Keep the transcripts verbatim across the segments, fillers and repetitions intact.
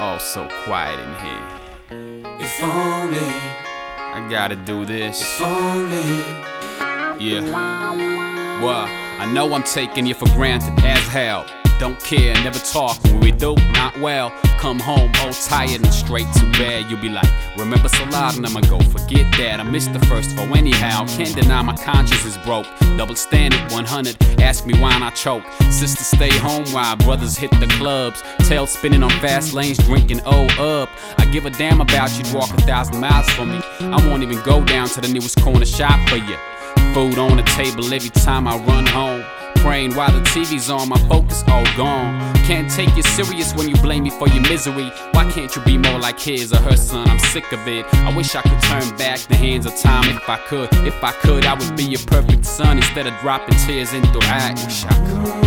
all so quiet in here. If only I gotta do this. If only. Yeah. Well, I know I'm taking you for granted as hell. Don't care, never talk. When we do, not well. Come home all tired and straight to bed. You'll be like, remember Salad? And I'ma go, forget that. I missed the first four anyhow. Can't deny my conscience is broke. Double standard, one hundred. Ask me why I choke. Sister stay home while brothers hit the clubs. Tail spinning on fast lanes, drinking oh up. I give a damn about you'd walk a thousand miles for me. I won't even go down to the newest corner shop for you. Food on the table every time I run home. Praying while the T V's on, my focus all gone. Can't take you serious when you blame me for your misery. Why can't you be more like his or her son? I'm sick of it. I wish I could turn back the hands of time if I could. If I could, I would be your perfect son instead of dropping tears into I wish I could.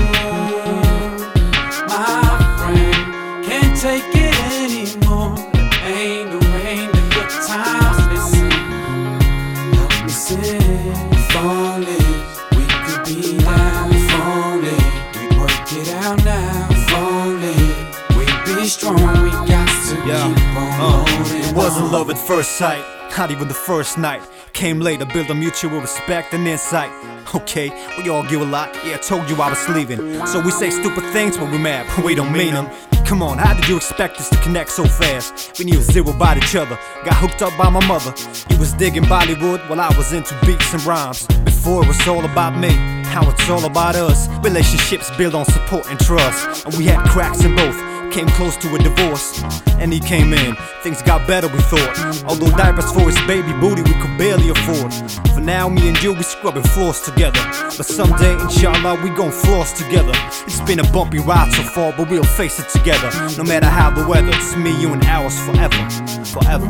My friend, can't take it anymore. The pain, the rain, the good times. Listen, help me sing. If only we could be down. If only we'd work it out now. If only we'd be strong. We got to yeah. keep on uh, holding It wasn't on. love at first sight, not even the first night. Came later, build a mutual respect and insight. Okay, we argue a lot, yeah, I told you I was leaving. So we say stupid things when we're mad, but we don't mean them. Come on, how did you expect us to connect so fast? We knew zero about each other, got hooked up by my mother. You was digging Bollywood while I was into beats and rhymes. Before it was all about me, now it's all about us. Relationships built on support and trust, and we had cracks in both. Came close to a divorce, and he came in. Things got better, we thought. Although diapers for his baby booty we could barely afford. For now, me and you, we scrubbing floors together. But someday, inshallah, we gon' floss together. It's been a bumpy ride so far, but we'll face it together. No matter how the weather, it's me, you, and ours forever, forever.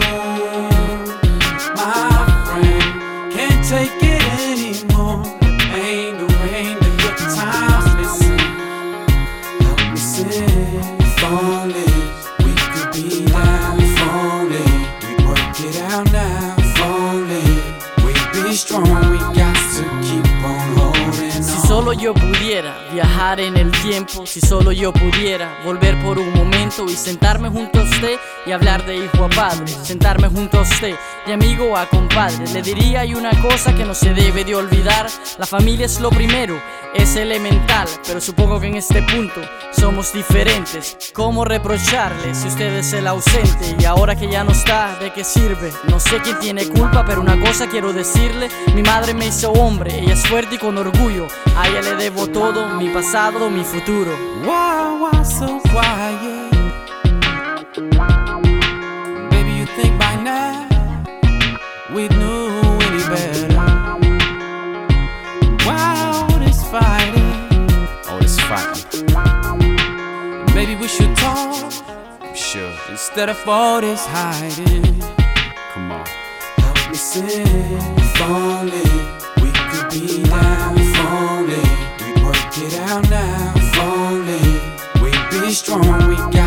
My friend, can't take it anymore. The pain, the rain, the good times. Listen, help me sing. If only we could be down. If only we'd work it out now. If only we'd be strong. We got to keep on holding on. Si solo yo pudiera viajar en el tiempo, si solo yo pudiera volver por un momento y sentarme junto a usted y hablar de hijo a padre, sentarme junto a usted de amigo a compadre, le diría hay una cosa que no se debe de olvidar: la familia es lo primero, es elemental, pero supongo que en este punto somos diferentes. ¿Cómo reprocharle si usted es el ausente y ahora que ya no está, de qué sirve? No sé quién tiene culpa, pero una cosa quiero decirle: mi madre me hizo hombre, ella es fuerte y con orgullo, a ella le debo todo, mi pasado, mi futuro. Why, why so quiet? Baby, you think by now we knew any better? Why all this fighting? All this fighting. Maybe we should talk Sure. instead of all this hiding. Come on. Help me sing. If only we could be down. If only we'd work it out now. If only we'd be strong. We got